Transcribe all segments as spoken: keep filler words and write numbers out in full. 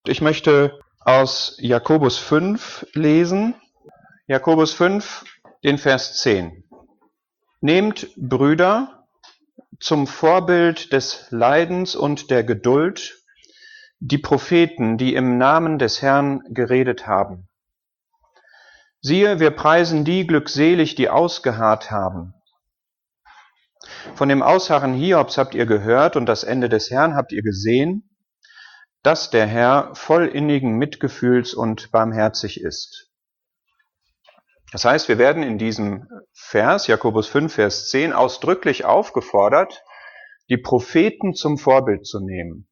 Ich möchte aus Jakobus fünf lesen. Jakobus fünf, den Vers zehn. Nehmt, Brüder, zum Vorbild des Leidens und der Geduld die Propheten, die im Namen des Herrn geredet haben. Siehe, wir preisen die glückselig, die ausgeharrt haben. Von dem Ausharren Hiobs habt ihr gehört und das Ende des Herrn habt ihr gesehen, dass der Herr voll innigen Mitgefühls und barmherzig ist. Das heißt, wir werden in diesem Vers, Jakobus fünf, Vers zehn, ausdrücklich aufgefordert, die Propheten zum Vorbild zu nehmen.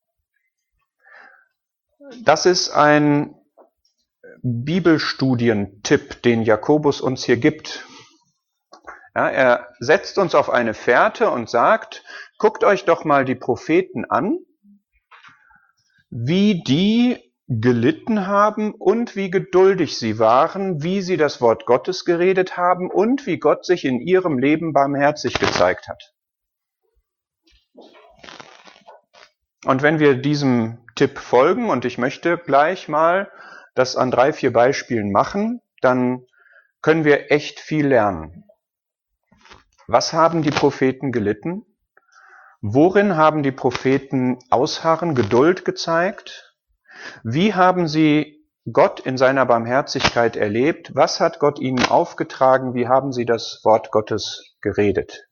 Das ist ein Bibelstudientipp, den Jakobus uns hier gibt. Ja, er setzt uns auf eine Fährte und sagt, guckt euch doch mal die Propheten an, wie die gelitten haben und wie geduldig sie waren, wie sie das Wort Gottes geredet haben und wie Gott sich in ihrem Leben barmherzig gezeigt hat. Und wenn wir diesem Tipp folgen, und ich möchte gleich mal das an drei, vier Beispielen machen, dann können wir echt viel lernen. Was haben die Propheten gelitten? Worin haben die Propheten Ausharren, Geduld gezeigt? Wie haben sie Gott in seiner Barmherzigkeit erlebt? Was hat Gott ihnen aufgetragen? Wie haben sie das Wort Gottes geredet?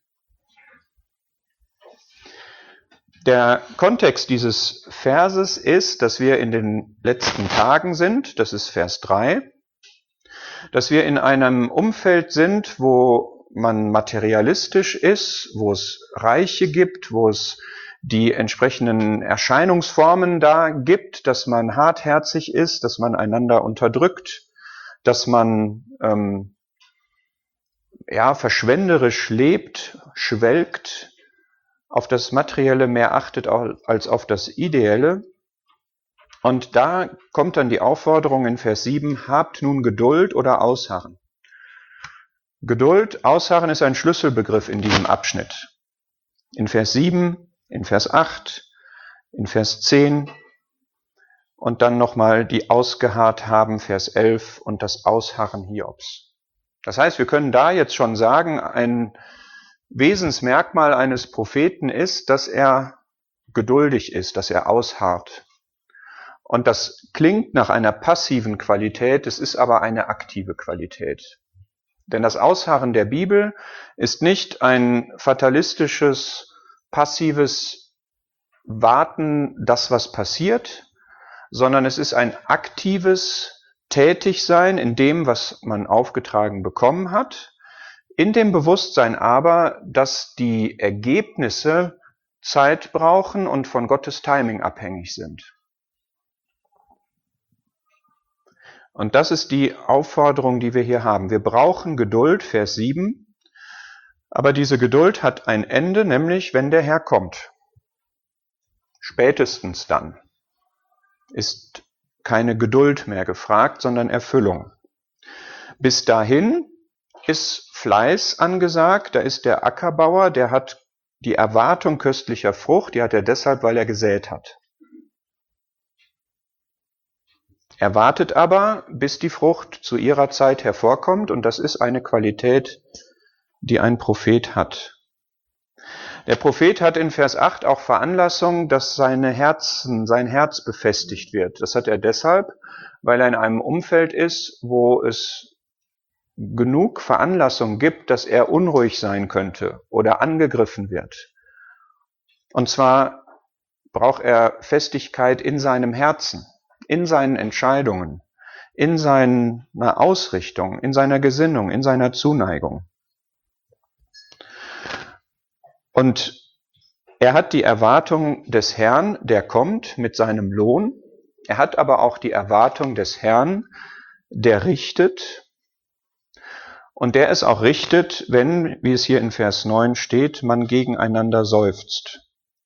Der Kontext dieses Verses ist, dass wir in den letzten Tagen sind, das ist Vers drei, dass wir in einem Umfeld sind, wo man materialistisch ist, wo es Reiche gibt, wo es die entsprechenden Erscheinungsformen da gibt, dass man hartherzig ist, dass man einander unterdrückt, dass man ähm, ja verschwenderisch lebt, schwelgt, auf das Materielle mehr achtet als auf das Ideelle. Und da kommt dann die Aufforderung in Vers sieben, habt nun Geduld oder Ausharren. Geduld, Ausharren ist ein Schlüsselbegriff in diesem Abschnitt. In Vers sieben, in Vers acht, in Vers zehn und dann nochmal die ausgeharrt haben, Vers elf und das Ausharren Hiobs. Das heißt, wir können da jetzt schon sagen, ein Wesensmerkmal eines Propheten ist, dass er geduldig ist, dass er ausharrt. Und das klingt nach einer passiven Qualität, es ist aber eine aktive Qualität. Denn das Ausharren der Bibel ist nicht ein fatalistisches, passives Warten, das was passiert, sondern es ist ein aktives Tätigsein in dem, was man aufgetragen bekommen hat, in dem Bewusstsein aber, dass die Ergebnisse Zeit brauchen und von Gottes Timing abhängig sind. Und das ist die Aufforderung, die wir hier haben. Wir brauchen Geduld, Vers sieben, aber diese Geduld hat ein Ende, nämlich wenn der Herr kommt. Spätestens dann ist keine Geduld mehr gefragt, sondern Erfüllung. Bis dahin ist Fleiß angesagt, da ist der Ackerbauer, der hat die Erwartung köstlicher Frucht, die hat er deshalb, weil er gesät hat. Er wartet aber, bis die Frucht zu ihrer Zeit hervorkommt, und das ist eine Qualität, die ein Prophet hat. Der Prophet hat in Vers acht auch Veranlassung, dass seine Herzen, sein Herz befestigt wird. Das hat er deshalb, weil er in einem Umfeld ist, wo es genug Veranlassung gibt, dass er unruhig sein könnte oder angegriffen wird. Und zwar braucht er Festigkeit in seinem Herzen, in seinen Entscheidungen, in seiner Ausrichtung, in seiner Gesinnung, in seiner Zuneigung. Und er hat die Erwartung des Herrn, der kommt mit seinem Lohn. Er hat aber auch die Erwartung des Herrn, der richtet. Und der es auch richtet, wenn, wie es hier in Vers neun steht, man gegeneinander seufzt.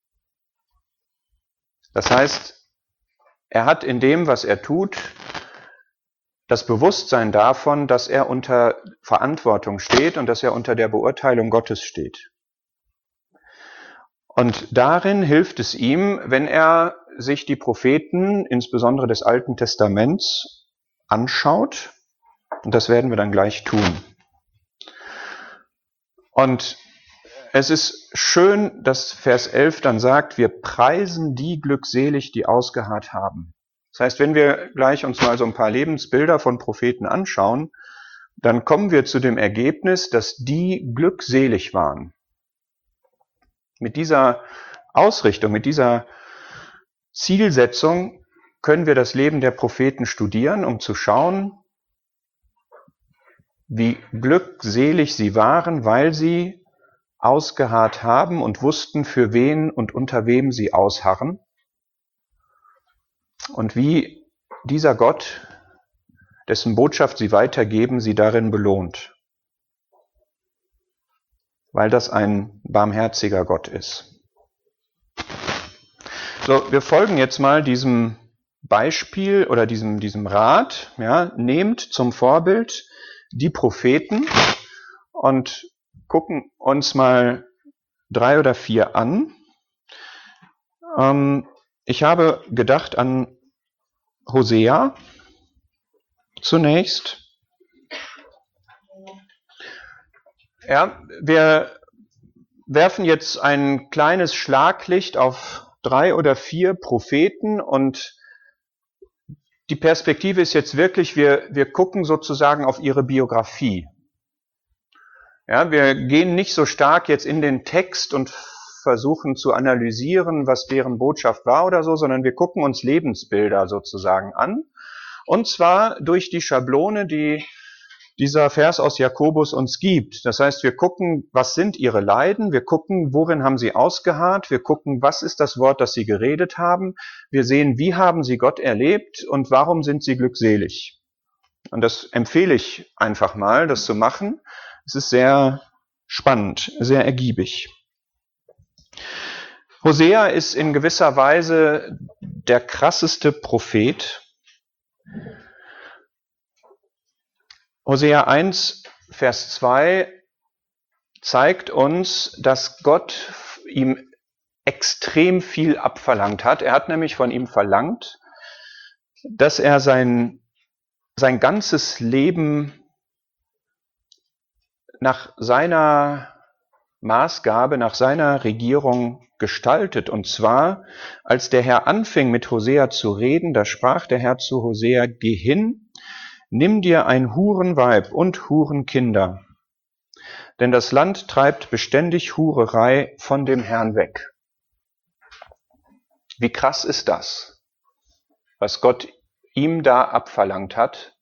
Das heißt, er hat in dem, was er tut, das Bewusstsein davon, dass er unter Verantwortung steht und dass er unter der Beurteilung Gottes steht. Und darin hilft es ihm, wenn er sich die Propheten, insbesondere des Alten Testaments, anschaut. Und das werden wir dann gleich tun. Und es ist schön, dass Vers elf dann sagt, wir preisen die glückselig, die ausgeharrt haben. Das heißt, wenn wir gleich uns mal so ein paar Lebensbilder von Propheten anschauen, dann kommen wir zu dem Ergebnis, dass die glückselig waren. Mit dieser Ausrichtung, mit dieser Zielsetzung können wir das Leben der Propheten studieren, um zu schauen, wie glückselig sie waren, weil sie ausgeharrt haben und wussten, für wen und unter wem sie ausharren. Und wie dieser Gott, dessen Botschaft sie weitergeben, sie darin belohnt. Weil das ein barmherziger Gott ist. So, wir folgen jetzt mal diesem Beispiel oder diesem, diesem Rat. Ja, nehmt zum Vorbild die Propheten und gucken uns mal drei oder vier an. Ähm, ich habe gedacht an Hosea zunächst. Ja, wir werfen jetzt ein kleines Schlaglicht auf drei oder vier Propheten und die Perspektive ist jetzt wirklich, wir, wir gucken sozusagen auf ihre Biografie. Ja, wir gehen nicht so stark jetzt in den Text und versuchen zu analysieren, was deren Botschaft war oder so, sondern wir gucken uns Lebensbilder sozusagen an. Und zwar durch die Schablone, die dieser Vers aus Jakobus uns gibt. Das heißt, wir gucken, was sind ihre Leiden, wir gucken, worin haben sie ausgeharrt, wir gucken, was ist das Wort, das sie geredet haben, wir sehen, wie haben sie Gott erlebt und warum sind sie glückselig. Und das empfehle ich einfach mal, das zu machen. Es ist sehr spannend, sehr ergiebig. Hosea ist in gewisser Weise der krasseste Prophet. Hosea eins, Vers zwei zeigt uns, dass Gott ihm extrem viel abverlangt hat. Er hat nämlich von ihm verlangt, dass er sein, sein ganzes Leben nach seiner Maßgabe, nach seiner Regierung gestaltet. Und zwar, als der Herr anfing mit Hosea zu reden, da sprach der Herr zu Hosea, geh hin, nimm dir ein Hurenweib und Hurenkinder, denn das Land treibt beständig Hurerei von dem Herrn weg. Wie krass ist das, was Gott ihm da abverlangt hat?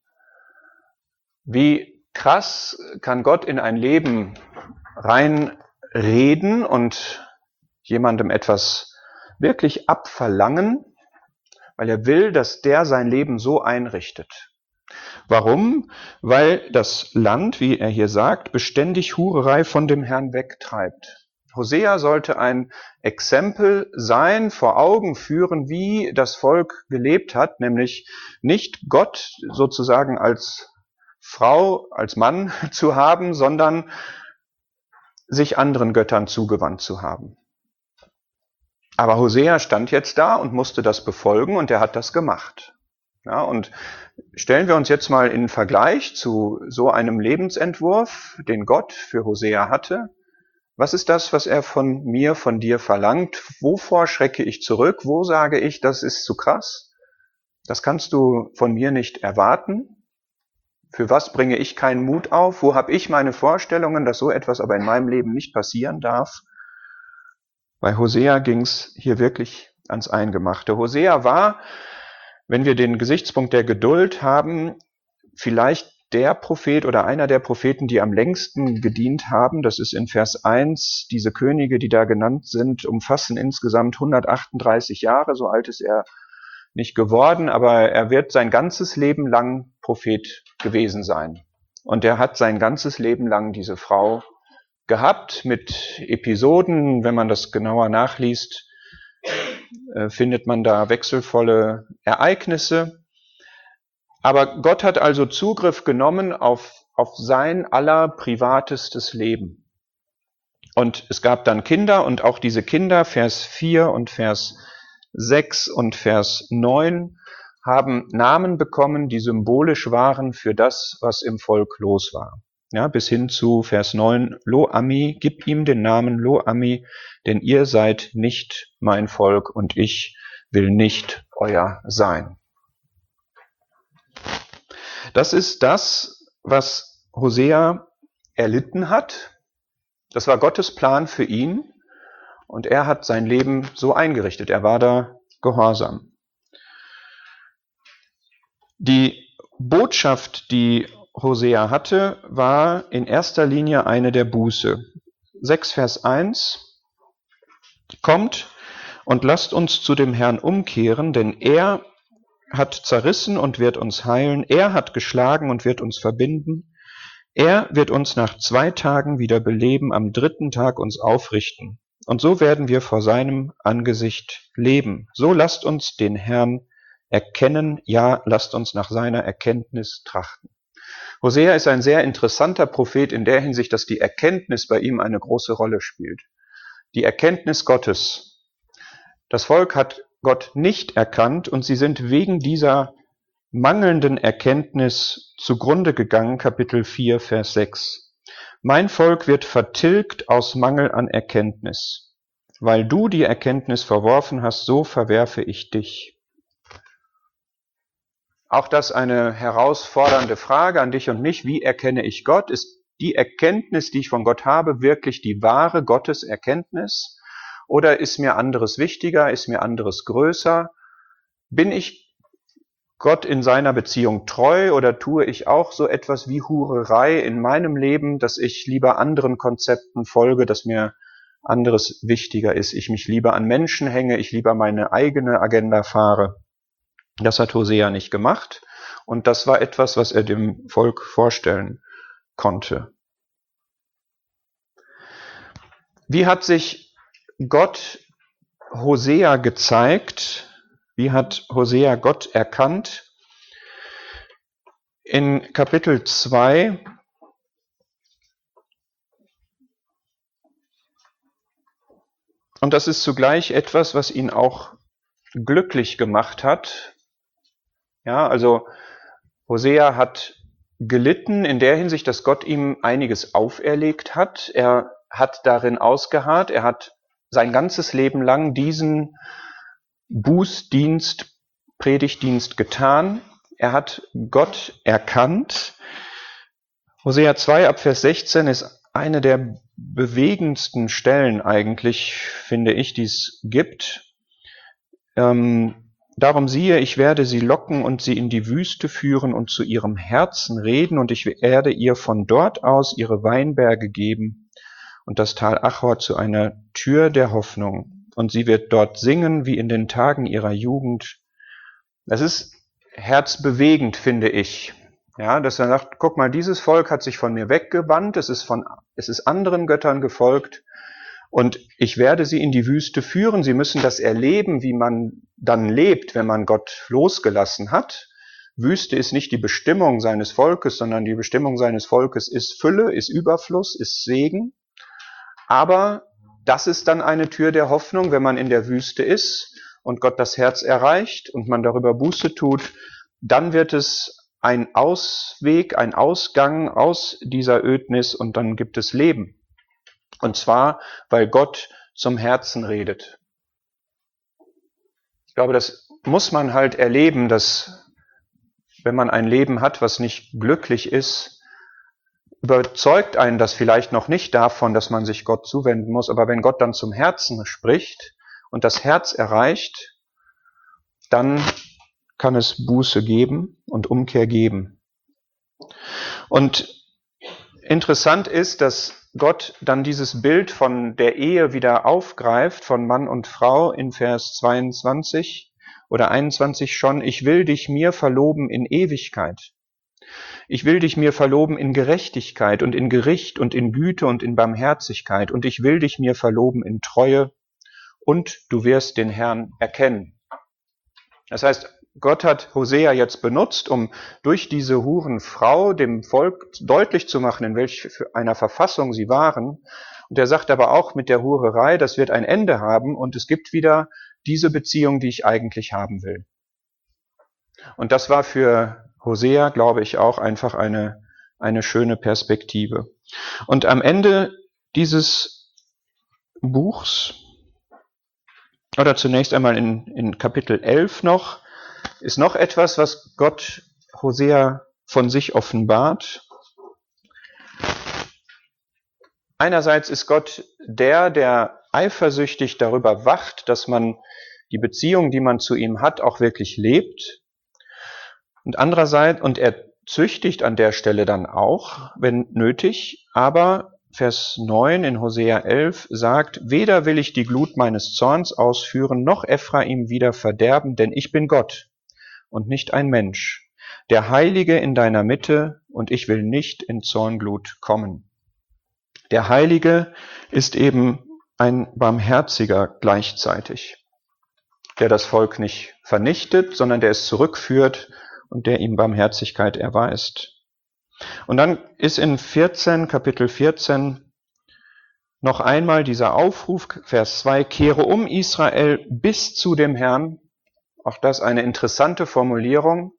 Wie krass kann Gott in ein Leben reinreden und jemandem etwas wirklich abverlangen, weil er will, dass der sein Leben so einrichtet. Warum? Weil das Land, wie er hier sagt, beständig Hurerei von dem Herrn wegtreibt. Hosea sollte ein Exempel sein, vor Augen führen, wie das Volk gelebt hat, nämlich nicht Gott sozusagen als Frau, als Mann zu haben, sondern sich anderen Göttern zugewandt zu haben. Aber Hosea stand jetzt da und musste das befolgen und er hat das gemacht. Ja, und stellen wir uns jetzt mal in Vergleich zu so einem Lebensentwurf, den Gott für Hosea hatte. Was ist das, was er von mir, von dir verlangt? Wovor schrecke ich zurück? Wo sage ich, das ist zu krass? Das kannst du von mir nicht erwarten. Für was bringe ich keinen Mut auf? Wo habe ich meine Vorstellungen, dass so etwas aber in meinem Leben nicht passieren darf? Bei Hosea ging es hier wirklich ans Eingemachte. Hosea war, wenn wir den Gesichtspunkt der Geduld haben, vielleicht der Prophet oder einer der Propheten, die am längsten gedient haben. Das ist in Vers eins. Diese Könige, die da genannt sind, umfassen insgesamt hundertachtunddreißig Jahre. So alt ist er nicht geworden, aber er wird sein ganzes Leben lang Prophet gewesen sein. Und er hat sein ganzes Leben lang diese Frau gehabt mit Episoden. Wenn man das genauer nachliest, findet man da wechselvolle Ereignisse. Aber Gott hat also Zugriff genommen auf, auf sein allerprivatestes Leben. Und es gab dann Kinder und auch diese Kinder, Vers vier und Vers sechs und Vers neun, haben Namen bekommen, die symbolisch waren für das, was im Volk los war. Ja, bis hin zu Vers neun, Lo-Ami, gib ihm den Namen Lo-Ami, denn ihr seid nicht mein Volk und ich will nicht euer sein. Das ist das, was Hosea erlitten hat. Das war Gottes Plan für ihn und er hat sein Leben so eingerichtet. Er war da gehorsam. Die Botschaft, die Hosea hatte, war in erster Linie eine der Buße. sechs Vers eins: Kommt und lasst uns zu dem Herrn umkehren, denn er hat zerrissen und wird uns heilen, er hat geschlagen und wird uns verbinden. Er wird uns nach zwei Tagen wieder beleben, am dritten Tag uns aufrichten. Und so werden wir vor seinem Angesicht leben. So lasst uns den Herrn erkennen, ja, lasst uns nach seiner Erkenntnis trachten. Hosea ist ein sehr interessanter Prophet in der Hinsicht, dass die Erkenntnis bei ihm eine große Rolle spielt. Die Erkenntnis Gottes. Das Volk hat Gott nicht erkannt und sie sind wegen dieser mangelnden Erkenntnis zugrunde gegangen, Kapitel vier, Vers sechs. Mein Volk wird vertilgt aus Mangel an Erkenntnis. Weil du die Erkenntnis verworfen hast, so verwerfe ich dich. Auch das eine herausfordernde Frage an dich und mich. Wie erkenne ich Gott? Ist die Erkenntnis, die ich von Gott habe, wirklich die wahre Gotteserkenntnis? Oder ist mir anderes wichtiger? Ist mir anderes größer? Bin ich Gott in seiner Beziehung treu oder tue ich auch so etwas wie Hurerei in meinem Leben, dass ich lieber anderen Konzepten folge, dass mir anderes wichtiger ist, ich mich lieber an Menschen hänge, ich lieber meine eigene Agenda fahre? Das hat Hosea nicht gemacht und das war etwas, was er dem Volk vorstellen konnte. Wie hat sich Gott Hosea gezeigt? Wie hat Hosea Gott erkannt? In Kapitel zwei und das ist zugleich etwas, was ihn auch glücklich gemacht hat. Ja, also Hosea hat gelitten in der Hinsicht, dass Gott ihm einiges auferlegt hat. Er hat darin ausgeharrt. Er hat sein ganzes Leben lang diesen Bußdienst, Predigtdienst getan. Er hat Gott erkannt. Hosea zwei ab Vers sechzehn ist eine der bewegendsten Stellen eigentlich, finde ich, die es gibt. Ähm, Darum siehe, ich werde sie locken und sie in die Wüste führen und zu ihrem Herzen reden, und ich werde ihr von dort aus ihre Weinberge geben und das Tal Achor zu einer Tür der Hoffnung. Und sie wird dort singen wie in den Tagen ihrer Jugend. Das ist herzbewegend, finde ich. Ja, dass er sagt, guck mal, dieses Volk hat sich von mir weggewandt, es ist von, es ist anderen Göttern gefolgt. Und ich werde sie in die Wüste führen. Sie müssen das erleben, wie man dann lebt, wenn man Gott losgelassen hat. Wüste ist nicht die Bestimmung seines Volkes, sondern die Bestimmung seines Volkes ist Fülle, ist Überfluss, ist Segen. Aber das ist dann eine Tür der Hoffnung, wenn man in der Wüste ist und Gott das Herz erreicht und man darüber Buße tut, dann wird es ein Ausweg, ein Ausgang aus dieser Ödnis und dann gibt es Leben. Und zwar, weil Gott zum Herzen redet. Ich glaube, das muss man halt erleben, dass wenn man ein Leben hat, was nicht glücklich ist, überzeugt einen das vielleicht noch nicht davon, dass man sich Gott zuwenden muss. Aber wenn Gott dann zum Herzen spricht und das Herz erreicht, dann kann es Buße geben und Umkehr geben. Und interessant ist, dass Gott dann dieses Bild von der Ehe wieder aufgreift, von Mann und Frau in Vers zweiundzwanzig oder einundzwanzig schon. Ich will dich mir verloben in Ewigkeit. Ich will dich mir verloben in Gerechtigkeit und in Gericht und in Güte und in Barmherzigkeit. Und ich will dich mir verloben in Treue und du wirst den Herrn erkennen. Das heißt, Gott hat Hosea jetzt benutzt, um durch diese Hurenfrau dem Volk deutlich zu machen, in welch einer Verfassung sie waren Und er sagt aber auch, mit der Hurerei, das wird ein Ende haben und es gibt wieder diese Beziehung, die ich eigentlich haben will. Und das war für Hosea, glaube ich, auch einfach eine, eine schöne Perspektive. Und am Ende dieses Buchs, oder zunächst einmal in, in Kapitel elf noch, ist noch etwas, was Gott Hosea von sich offenbart. Einerseits ist Gott der, der eifersüchtig darüber wacht, dass man die Beziehung, die man zu ihm hat, auch wirklich lebt. Und andererseits, und er züchtigt an der Stelle dann auch, wenn nötig, aber Vers neun in Hosea elf sagt, weder will ich die Glut meines Zorns ausführen, noch Ephraim wieder verderben, denn ich bin Gott und nicht ein Mensch, der Heilige in deiner Mitte, und ich will nicht in Zornglut kommen. Der Heilige ist eben ein Barmherziger gleichzeitig, der das Volk nicht vernichtet, sondern der es zurückführt und der ihm Barmherzigkeit erweist. Und dann ist in vierzehn, Kapitel vierzehn noch einmal dieser Aufruf, Vers zwei, kehre um Israel bis zu dem Herrn. Auch das eine interessante Formulierung.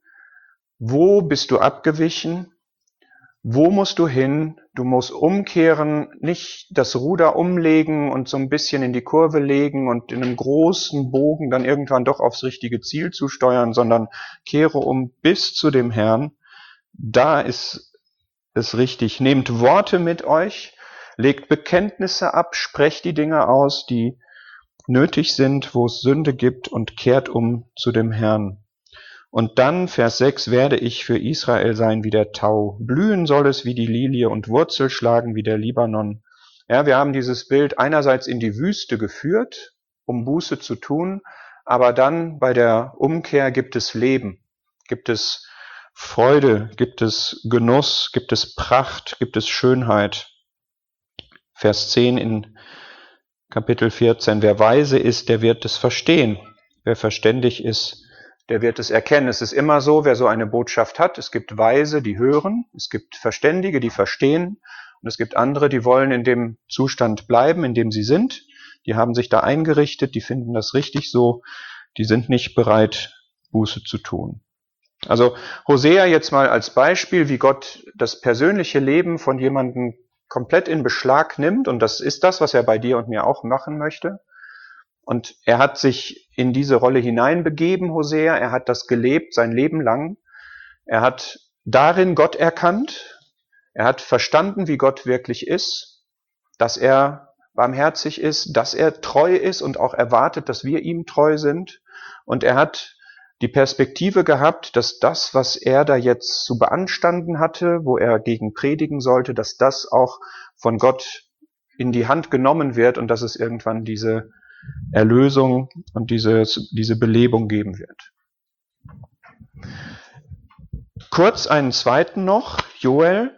Wo bist du abgewichen? Wo musst du hin? Du musst umkehren, nicht das Ruder umlegen und so ein bisschen in die Kurve legen und in einem großen Bogen dann irgendwann doch aufs richtige Ziel zu steuern, sondern kehre um bis zu dem Herrn. Da ist es richtig. Nehmt Worte mit euch, legt Bekenntnisse ab, sprecht die Dinge aus, die nötig sind, wo es Sünde gibt, und kehrt um zu dem Herrn. Und dann, Vers sechs, werde ich für Israel sein wie der Tau. Blühen soll es wie die Lilie und Wurzel schlagen wie der Libanon. Ja, wir haben dieses Bild einerseits in die Wüste geführt, um Buße zu tun, aber dann bei der Umkehr gibt es Leben, gibt es Freude, gibt es Genuss, gibt es Pracht, gibt es Schönheit. Vers zehn in Kapitel vierzehn, wer weise ist, der wird es verstehen. Wer verständig ist, der wird es erkennen. Es ist immer so, wer so eine Botschaft hat, es gibt Weise, die hören, es gibt Verständige, die verstehen, und es gibt andere, die wollen in dem Zustand bleiben, in dem sie sind. Die haben sich da eingerichtet, die finden das richtig so, die sind nicht bereit, Buße zu tun. Also Hosea jetzt mal als Beispiel, wie Gott das persönliche Leben von jemandem komplett in Beschlag nimmt, und das ist das, was er bei dir und mir auch machen möchte. Und er hat sich in diese Rolle hineinbegeben, Hosea, er hat das gelebt sein Leben lang. Er hat darin Gott erkannt, er hat verstanden, wie Gott wirklich ist, dass er barmherzig ist, dass er treu ist und auch erwartet, dass wir ihm treu sind. Und er hat die Perspektive gehabt, dass das, was er da jetzt zu beanstanden hatte, wo er gegen predigen sollte, dass das auch von Gott in die Hand genommen wird und dass es irgendwann diese Erlösung und diese, diese Belebung geben wird. Kurz einen zweiten noch, Joel.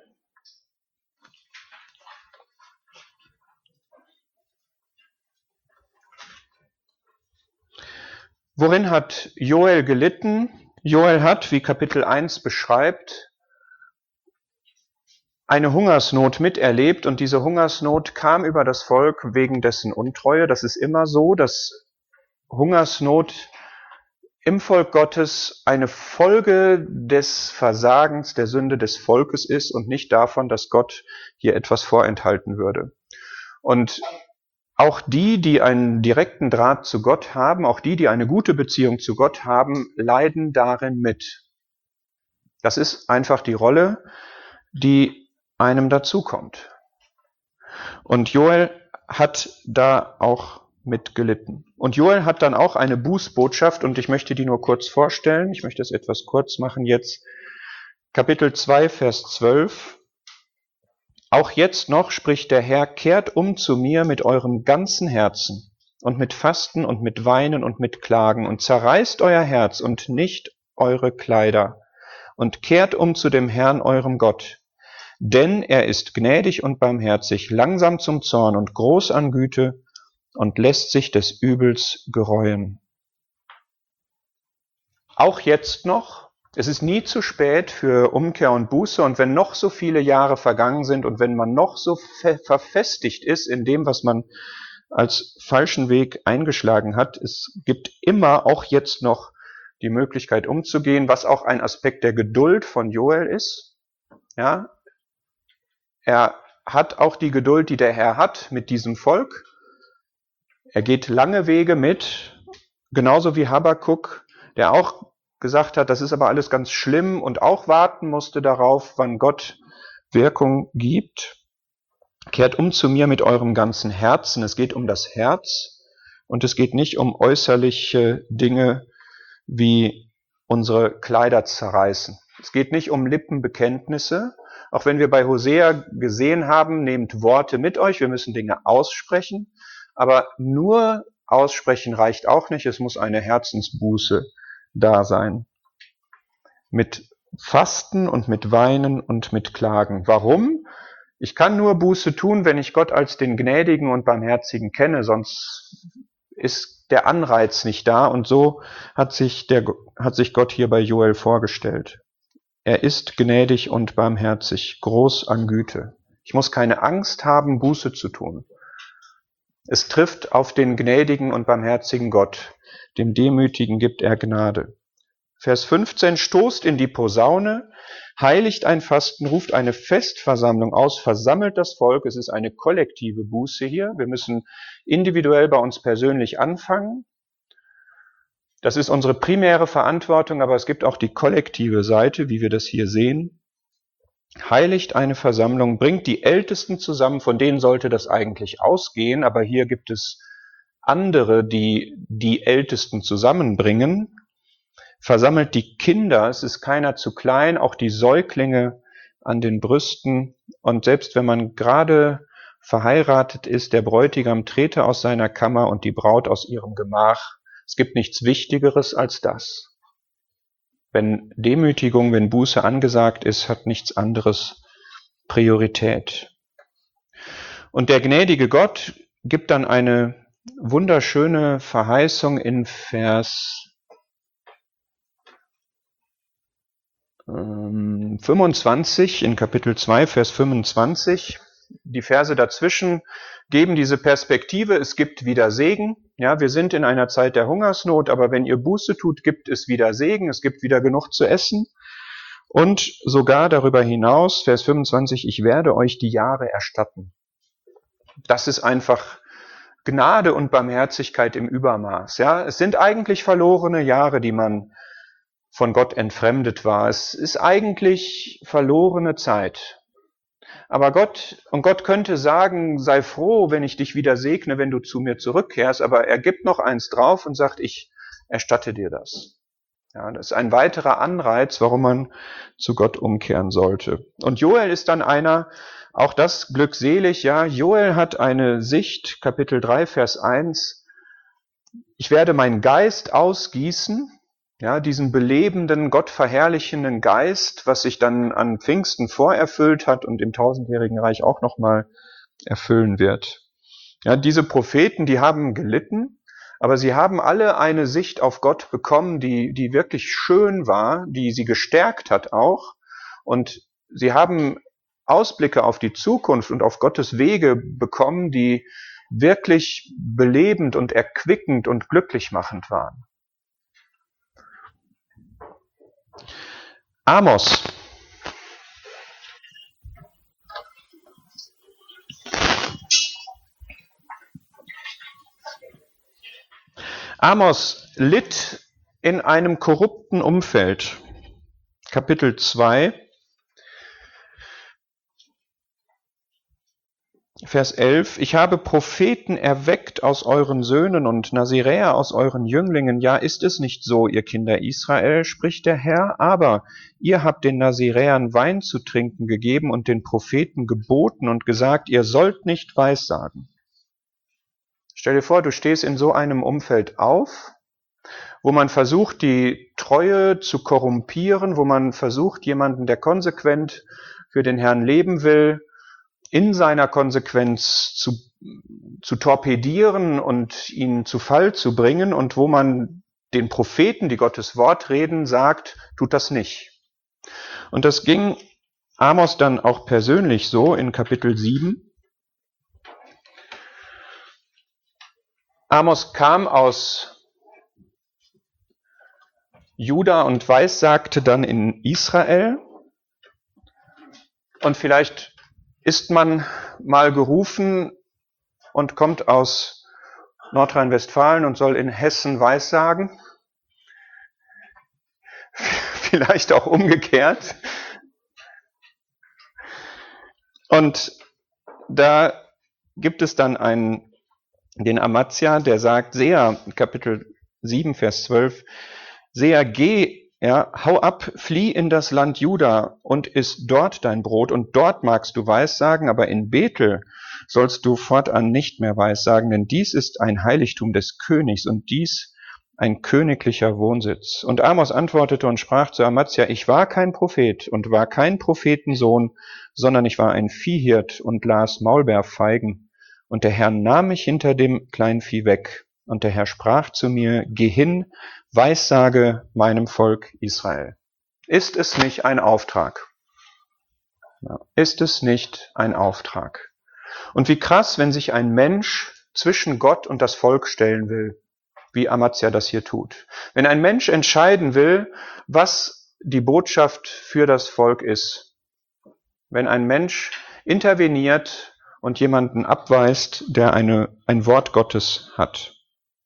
Worin hat Joel gelitten? Joel hat, wie Kapitel eins beschreibt, eine Hungersnot miterlebt, und diese Hungersnot kam über das Volk wegen dessen Untreue. Das ist immer so, dass Hungersnot im Volk Gottes eine Folge des Versagens, der Sünde des Volkes ist und nicht davon, dass Gott hier etwas vorenthalten würde. Und auch die, die einen direkten Draht zu Gott haben, auch die, die eine gute Beziehung zu Gott haben, leiden darin mit. Das ist einfach die Rolle, die einem dazukommt. Und Joel hat da auch mit gelitten. Und Joel hat dann auch eine Bußbotschaft, und ich möchte die nur kurz vorstellen. Ich möchte es etwas kurz machen jetzt. Kapitel zwei, Vers zwölf. Auch jetzt noch spricht der Herr, kehrt um zu mir mit eurem ganzen Herzen und mit Fasten und mit Weinen und mit Klagen und zerreißt euer Herz und nicht eure Kleider und kehrt um zu dem Herrn, eurem Gott. Denn er ist gnädig und barmherzig, langsam zum Zorn und groß an Güte und lässt sich des Übels gereuen. Auch jetzt noch, Es ist nie zu spät für Umkehr und Buße, und wenn noch so viele Jahre vergangen sind und wenn man noch so verfestigt ist in dem, was man als falschen Weg eingeschlagen hat, es gibt immer auch jetzt noch die Möglichkeit umzugehen, was auch ein Aspekt der Geduld von Joel ist. Ja, er hat auch die Geduld, die der Herr hat mit diesem Volk. Er geht lange Wege mit, genauso wie Habakuk, der auch gesagt hat, das ist aber alles ganz schlimm und auch warten musste darauf, wann Gott Wirkung gibt. Kehrt um zu mir mit eurem ganzen Herzen. Es geht um das Herz und es geht nicht um äußerliche Dinge wie unsere Kleider zerreißen. Es geht nicht um Lippenbekenntnisse, auch wenn wir bei Hosea gesehen haben, nehmt Worte mit euch, wir müssen Dinge aussprechen, aber nur aussprechen reicht auch nicht, es muss eine Herzensbuße da sein. Mit Fasten und mit Weinen und mit Klagen. Warum? Ich kann nur Buße tun, wenn ich Gott als den Gnädigen und Barmherzigen kenne, sonst ist der Anreiz nicht da, und so hat sich, der, hat sich Gott hier bei Joel vorgestellt. Er ist gnädig und barmherzig, groß an Güte. Ich muss keine Angst haben, Buße zu tun. Es trifft auf den gnädigen und barmherzigen Gott. Dem Demütigen gibt er Gnade. Vers fünfzehn, stoßt in die Posaune, heiligt ein Fasten, ruft eine Festversammlung aus, versammelt das Volk. Es ist eine kollektive Buße hier. Wir müssen individuell bei uns persönlich anfangen. Das ist unsere primäre Verantwortung, aber es gibt auch die kollektive Seite, wie wir das hier sehen. Heiligt eine Versammlung, bringt die Ältesten zusammen, von denen sollte das eigentlich ausgehen, aber hier gibt es andere, die die Ältesten zusammenbringen. Versammelt die Kinder, es ist keiner zu klein, auch die Säuglinge an den Brüsten. Und selbst wenn man gerade verheiratet ist, der Bräutigam trete aus seiner Kammer und die Braut aus ihrem Gemach. Es gibt nichts Wichtigeres als das. Wenn Demütigung, wenn Buße angesagt ist, hat nichts anderes Priorität. Und der gnädige Gott gibt dann eine wunderschöne Verheißung in Vers ähm, fünfundzwanzig, in Kapitel zwei, Vers fünfundzwanzig. Die Verse dazwischen geben diese Perspektive, es gibt wieder Segen. Ja, wir sind in einer Zeit der Hungersnot, aber wenn ihr Buße tut, gibt es wieder Segen, es gibt wieder genug zu essen. Und sogar darüber hinaus, Vers fünfundzwanzig, ich werde euch die Jahre erstatten. Das ist einfach Gnade und Barmherzigkeit im Übermaß. Ja, es sind eigentlich verlorene Jahre, die man von Gott entfremdet war. Es ist eigentlich verlorene Zeit. Aber Gott, und Gott könnte sagen, sei froh, wenn ich dich wieder segne, wenn du zu mir zurückkehrst, aber er gibt noch eins drauf und sagt, ich erstatte dir das. Ja, das ist ein weiterer Anreiz, warum man zu Gott umkehren sollte. Und Joel ist dann einer, auch das glückselig, ja, Joel hat eine Sicht, Kapitel drei, Vers eins, ich werde meinen Geist ausgießen, ja, diesen belebenden, gottverherrlichenden Geist, was sich dann an Pfingsten vorerfüllt hat und im tausendjährigen Reich auch nochmal erfüllen wird. Ja, diese Propheten, die haben gelitten, aber sie haben alle eine Sicht auf Gott bekommen, die, die wirklich schön war, die sie gestärkt hat auch. Und sie haben Ausblicke auf die Zukunft und auf Gottes Wege bekommen, die wirklich belebend und erquickend und glücklich machend waren. Amos. Amos litt in einem korrupten Umfeld. Kapitel zwei, Vers elf. Ich habe Propheten erweckt aus euren Söhnen und Naziräer aus euren Jünglingen. Ja, ist es nicht so, ihr Kinder Israel, spricht der Herr, aber ihr habt den Naziräern Wein zu trinken gegeben und den Propheten geboten und gesagt, ihr sollt nicht weissagen. Stell dir vor, du stehst in so einem Umfeld auf, wo man versucht, die Treue zu korrumpieren, wo man versucht, jemanden, der konsequent für den Herrn leben will, in seiner Konsequenz zu, zu torpedieren und ihn zu Fall zu bringen und wo man den Propheten, die Gottes Wort reden, sagt, tut das nicht. Und das ging Amos dann auch persönlich so in Kapitel sieben. Amos kam aus Juda und weissagte dann in Israel. Und vielleicht ist man mal gerufen und kommt aus Nordrhein-Westfalen und soll in Hessen weissagen. Vielleicht auch umgekehrt. Und da gibt es dann einen, den Amazia, der sagt, Seher, Kapitel sieben, Vers zwölf, Seher, geh, ja, hau ab, flieh in das Land Juda und iss dort dein Brot und dort magst du weissagen, aber in Bethel sollst du fortan nicht mehr weissagen, denn dies ist ein Heiligtum des Königs und dies ein königlicher Wohnsitz. Und Amos antwortete und sprach zu Amazia, ich war kein Prophet und war kein Prophetensohn, sondern ich war ein Viehhirt und las Maulbeerfeigen. Und der Herr nahm mich hinter dem Kleinvieh weg. Und der Herr sprach zu mir, geh hin, weissage meinem Volk Israel. Ist es nicht ein Auftrag? Ja, ist es nicht ein Auftrag? Und wie krass, wenn sich ein Mensch zwischen Gott und das Volk stellen will, wie Amazia das hier tut. Wenn ein Mensch entscheiden will, was die Botschaft für das Volk ist, wenn ein Mensch interveniert und jemanden abweist, der eine, ein Wort Gottes hat.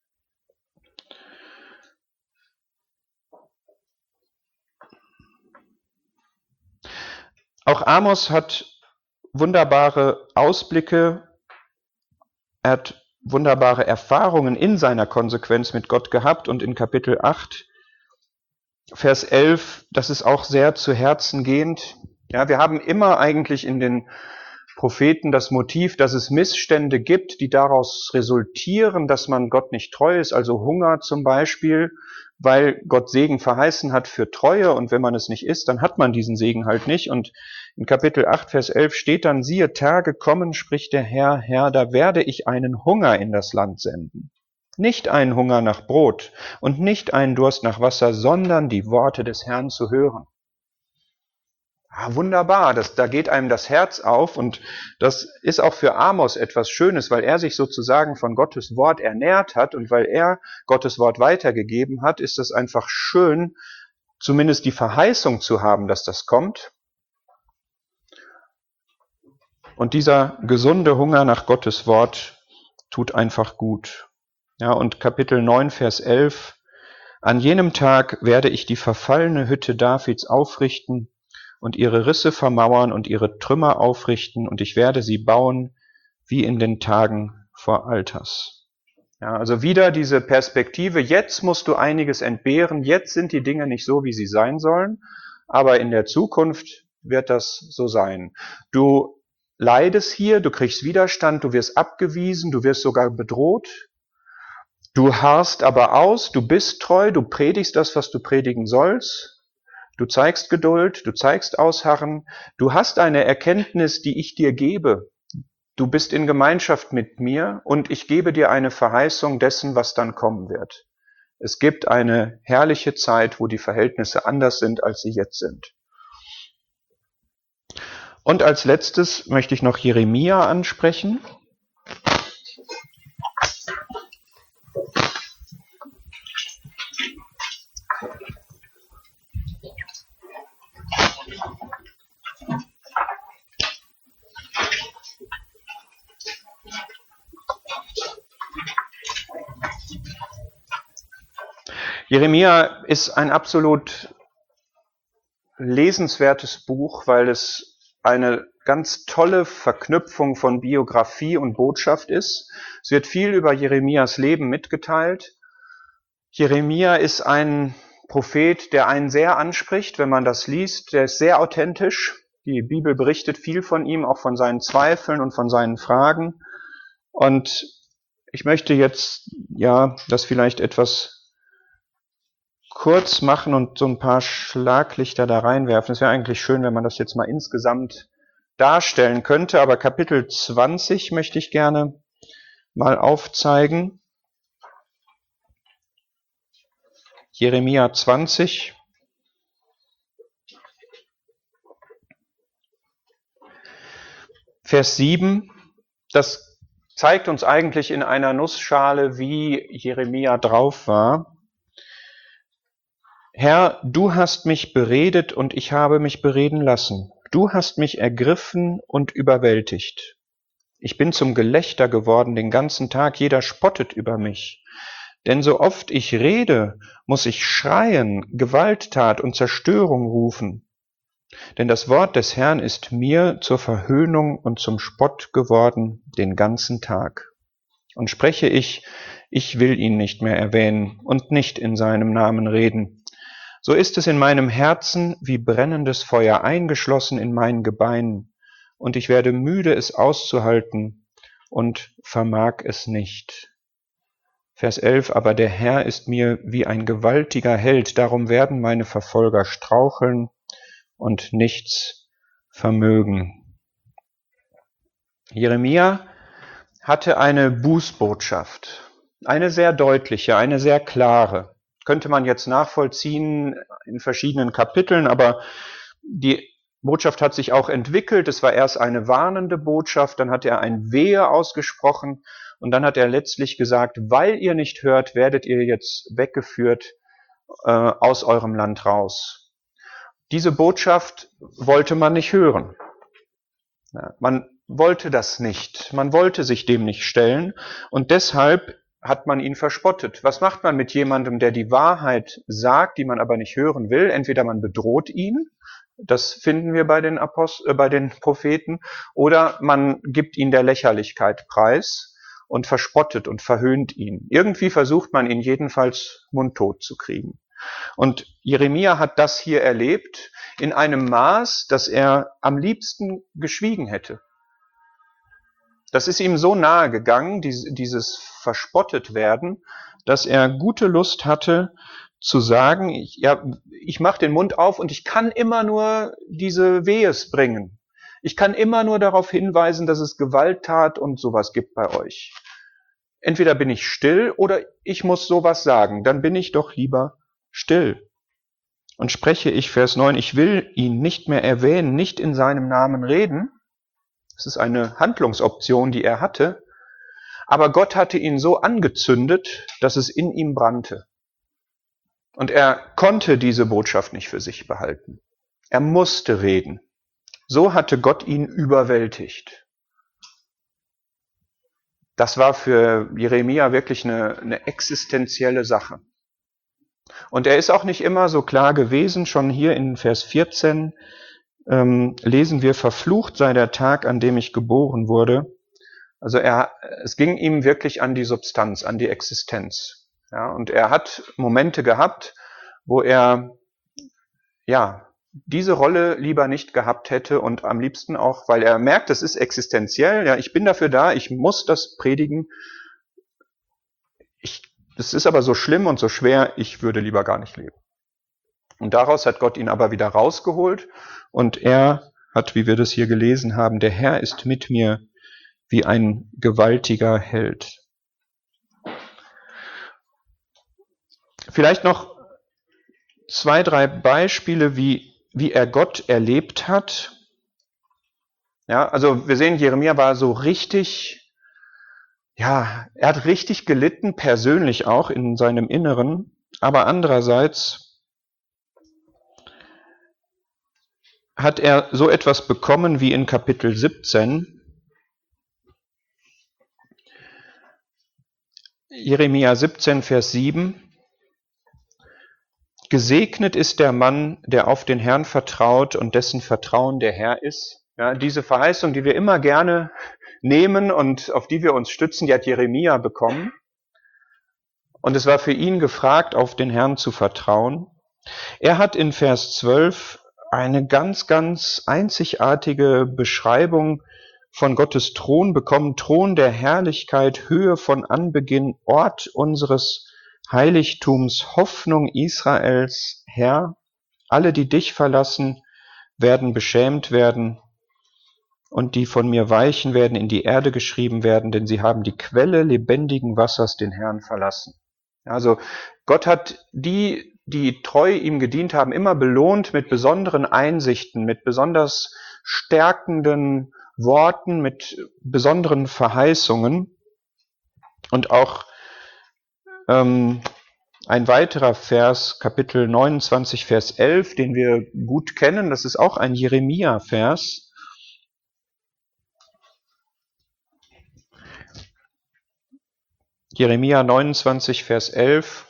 Auch Amos hat wunderbare Ausblicke, er hat wunderbare Erfahrungen in seiner Konsequenz mit Gott gehabt und in Kapitel acht, Vers elf, das ist auch sehr zu Herzen gehend. Ja, wir haben immer eigentlich in den Propheten das Motiv, dass es Missstände gibt, die daraus resultieren, dass man Gott nicht treu ist, also Hunger zum Beispiel, weil Gott Segen verheißen hat für Treue und wenn man es nicht ist, dann hat man diesen Segen halt nicht. Und in Kapitel acht, Vers elf steht dann, siehe, Tage kommen, spricht der Herr, Herr, da werde ich einen Hunger in das Land senden. Nicht einen Hunger nach Brot und nicht einen Durst nach Wasser, sondern die Worte des Herrn zu hören. Ah, wunderbar, das, da geht einem das Herz auf und das ist auch für Amos etwas Schönes, weil er sich sozusagen von Gottes Wort ernährt hat und weil er Gottes Wort weitergegeben hat, ist es einfach schön, zumindest die Verheißung zu haben, dass das kommt. Und dieser gesunde Hunger nach Gottes Wort tut einfach gut. Ja, und Kapitel neun, Vers elf, an jenem Tag werde ich die verfallene Hütte Davids aufrichten und ihre Risse vermauern und ihre Trümmer aufrichten und ich werde sie bauen wie in den Tagen vor Alters. Ja, also wieder diese Perspektive, jetzt musst du einiges entbehren, jetzt sind die Dinge nicht so, wie sie sein sollen, aber in der Zukunft wird das so sein. Du leidest hier, du kriegst Widerstand, du wirst abgewiesen, du wirst sogar bedroht, du harrst aber aus, du bist treu, du predigst das, was du predigen sollst. Du zeigst Geduld, du zeigst Ausharren, du hast eine Erkenntnis, die ich dir gebe. Du bist in Gemeinschaft mit mir und ich gebe dir eine Verheißung dessen, was dann kommen wird. Es gibt eine herrliche Zeit, wo die Verhältnisse anders sind, als sie jetzt sind. Und als letztes möchte ich noch Jeremia ansprechen. Jeremia ist ein absolut lesenswertes Buch, weil es eine ganz tolle Verknüpfung von Biografie und Botschaft ist. Es wird viel über Jeremias Leben mitgeteilt. Jeremia ist ein Prophet, der einen sehr anspricht, wenn man das liest. Der ist sehr authentisch. Die Bibel berichtet viel von ihm, auch von seinen Zweifeln und von seinen Fragen. Und ich möchte jetzt, ja, das vielleicht etwas kurz machen und so ein paar Schlaglichter da reinwerfen. Es wäre eigentlich schön, wenn man das jetzt mal insgesamt darstellen könnte, aber Kapitel zwanzig möchte ich gerne mal aufzeigen. Jeremia zwanzig. Vers sieben, das zeigt uns eigentlich in einer Nussschale, wie Jeremia drauf war. Herr, du hast mich beredet und ich habe mich bereden lassen. Du hast mich ergriffen und überwältigt. Ich bin zum Gelächter geworden den ganzen Tag, jeder spottet über mich. Denn so oft ich rede, muss ich schreien, Gewalttat und Zerstörung rufen. Denn das Wort des Herrn ist mir zur Verhöhnung und zum Spott geworden den ganzen Tag. Und spreche ich, ich will ihn nicht mehr erwähnen und nicht in seinem Namen reden. So ist es in meinem Herzen wie brennendes Feuer eingeschlossen in meinen Gebeinen, und ich werde müde, es auszuhalten, und vermag es nicht. Vers elf, aber der Herr ist mir wie ein gewaltiger Held, darum werden meine Verfolger straucheln und nichts vermögen. Jeremia hatte eine Bußbotschaft, eine sehr deutliche, eine sehr klare. Könnte man jetzt nachvollziehen in verschiedenen Kapiteln, aber die Botschaft hat sich auch entwickelt. Es war erst eine warnende Botschaft, dann hat er ein Wehe ausgesprochen und dann hat er letztlich gesagt, weil ihr nicht hört, werdet ihr jetzt weggeführt äh, aus eurem Land raus. Diese Botschaft wollte man nicht hören. Ja, man wollte das nicht. Man wollte sich dem nicht stellen und deshalb hat man ihn verspottet. Was macht man mit jemandem, der die Wahrheit sagt, die man aber nicht hören will? Entweder man bedroht ihn, das finden wir bei den Apost- äh, bei den Propheten, oder man gibt ihn der Lächerlichkeit preis und verspottet und verhöhnt ihn. Irgendwie versucht man ihn jedenfalls mundtot zu kriegen. Und Jeremia hat das hier erlebt in einem Maß, dass er am liebsten geschwiegen hätte. Das ist ihm so nahe gegangen, dieses verspottet werden, dass er gute Lust hatte zu sagen, ich, ja, ich mache den Mund auf und ich kann immer nur diese Wehes bringen. Ich kann immer nur darauf hinweisen, dass es Gewalttat und sowas gibt bei euch. Entweder bin ich still oder ich muss sowas sagen, dann bin ich doch lieber still. Und spreche ich, Vers neun, ich will ihn nicht mehr erwähnen, nicht in seinem Namen reden. Das ist eine Handlungsoption, die er hatte. Aber Gott hatte ihn so angezündet, dass es in ihm brannte. Und er konnte diese Botschaft nicht für sich behalten. Er musste reden. So hatte Gott ihn überwältigt. Das war für Jeremia wirklich eine, eine existenzielle Sache. Und er ist auch nicht immer so klar gewesen. Schon hier in Vers vierzehn ähm, lesen wir, verflucht sei der Tag, an dem ich geboren wurde. Also er, es ging ihm wirklich an die Substanz, an die Existenz. Ja, und er hat Momente gehabt, wo er ja diese Rolle lieber nicht gehabt hätte und am liebsten auch, weil er merkt, es ist existenziell. Ja, ich bin dafür da, ich muss das predigen. Ich Das ist aber so schlimm und so schwer, ich würde lieber gar nicht leben. Und daraus hat Gott ihn aber wieder rausgeholt und er hat, wie wir das hier gelesen haben, der Herr ist mit mir wie ein gewaltiger Held. Vielleicht noch zwei, drei Beispiele, wie, wie er Gott erlebt hat. Ja, also wir sehen, Jeremia war so richtig, ja, er hat richtig gelitten, persönlich auch in seinem Inneren, aber andererseits hat er so etwas bekommen wie in Kapitel siebzehn. Jeremia siebzehn, Vers sieben. Gesegnet ist der Mann, der auf den Herrn vertraut und dessen Vertrauen der Herr ist. Ja, diese Verheißung, die wir immer gerne nehmen und auf die wir uns stützen, die hat Jeremia bekommen. Und es war für ihn gefragt, auf den Herrn zu vertrauen. Er hat in Vers zwölf eine ganz, ganz einzigartige Beschreibung von Gottes Thron bekommen. Thron der Herrlichkeit, Höhe von Anbeginn, Ort unseres Heiligtums, Hoffnung Israels, Herr. Alle, die dich verlassen, werden beschämt werden. Und die von mir weichen, werden in die Erde geschrieben werden, denn sie haben die Quelle lebendigen Wassers, den Herrn, verlassen. Also Gott hat die die treu ihm gedient haben, immer belohnt mit besonderen Einsichten, mit besonders stärkenden Worten, mit besonderen Verheißungen. Und auch ähm, ein weiterer Vers, Kapitel neunundzwanzig, Vers elf, den wir gut kennen, das ist auch ein Jeremia-Vers. Jeremia neunundzwanzig, Vers elf.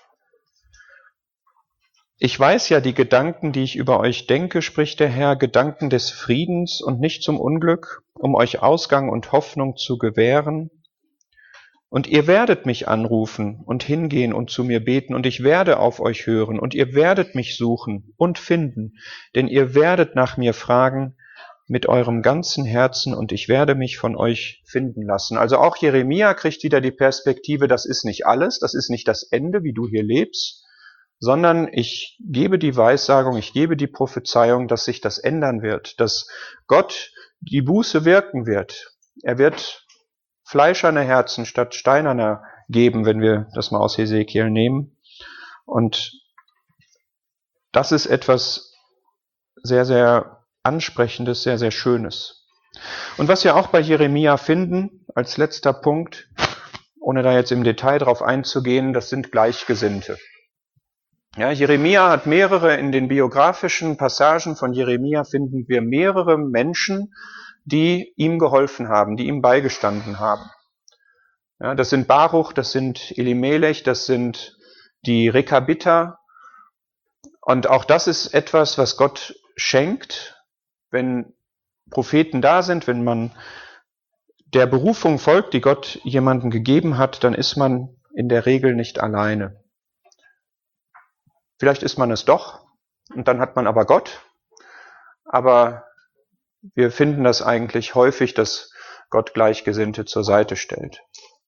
Ich weiß ja die Gedanken, die ich über euch denke, spricht der Herr, Gedanken des Friedens und nicht zum Unglück, um euch Ausgang und Hoffnung zu gewähren. Und ihr werdet mich anrufen und hingehen und zu mir beten, und ich werde auf euch hören, und ihr werdet mich suchen und finden, denn ihr werdet nach mir fragen mit eurem ganzen Herzen, und ich werde mich von euch finden lassen. Also auch Jeremia kriegt wieder die Perspektive, das ist nicht alles, das ist nicht das Ende, wie du hier lebst, sondern ich gebe die Weissagung, ich gebe die Prophezeiung, dass sich das ändern wird, dass Gott die Buße wirken wird. Er wird fleischerne Herzen statt steinerner geben, wenn wir das mal aus Hesekiel nehmen. Und das ist etwas sehr, sehr Ansprechendes, sehr, sehr Schönes. Und was wir auch bei Jeremia finden, als letzter Punkt, ohne da jetzt im Detail drauf einzugehen, das sind Gleichgesinnte. Ja, Jeremia hat mehrere, in den biografischen Passagen von Jeremia finden wir mehrere Menschen, die ihm geholfen haben, die ihm beigestanden haben. Ja, das sind Baruch, das sind Elimelech, das sind die Rekabiter. Und auch das ist etwas, was Gott schenkt, wenn Propheten da sind, wenn man der Berufung folgt, die Gott jemandem gegeben hat, dann ist man in der Regel nicht alleine. Vielleicht ist man es doch, und dann hat man aber Gott. Aber wir finden das eigentlich häufig, dass Gott Gleichgesinnte zur Seite stellt.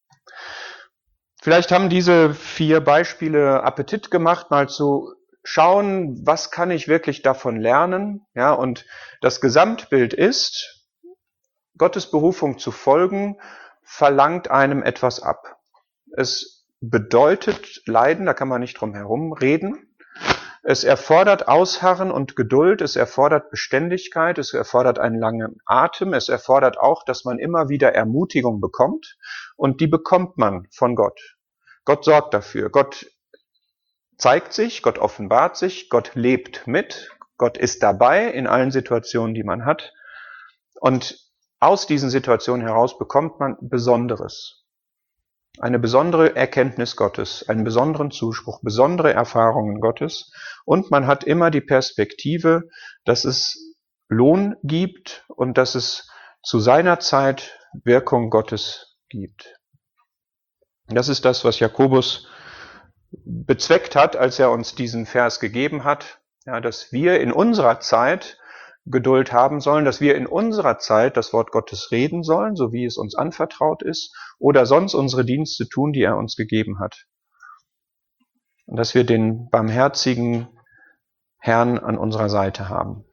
Vielleicht haben diese vier Beispiele Appetit gemacht, mal zu schauen, was kann ich wirklich davon lernen? Ja, und das Gesamtbild ist, Gottes Berufung zu folgen, verlangt einem etwas ab. Es bedeutet Leiden, da kann man nicht drum herum reden. Es erfordert Ausharren und Geduld, es erfordert Beständigkeit, es erfordert einen langen Atem, es erfordert auch, dass man immer wieder Ermutigung bekommt, und die bekommt man von Gott. Gott sorgt dafür, Gott zeigt sich, Gott offenbart sich, Gott lebt mit, Gott ist dabei in allen Situationen, die man hat, und aus diesen Situationen heraus bekommt man Besonderes. Eine besondere Erkenntnis Gottes, einen besonderen Zuspruch, besondere Erfahrungen Gottes, und man hat immer die Perspektive, dass es Lohn gibt und dass es zu seiner Zeit Wirkung Gottes gibt. Das ist das, was Jakobus bezweckt hat, als er uns diesen Vers gegeben hat, ja, dass wir in unserer Zeit Geduld haben sollen, dass wir in unserer Zeit das Wort Gottes reden sollen, so wie es uns anvertraut ist, oder sonst unsere Dienste tun, die er uns gegeben hat. Und dass wir den barmherzigen Herrn an unserer Seite haben.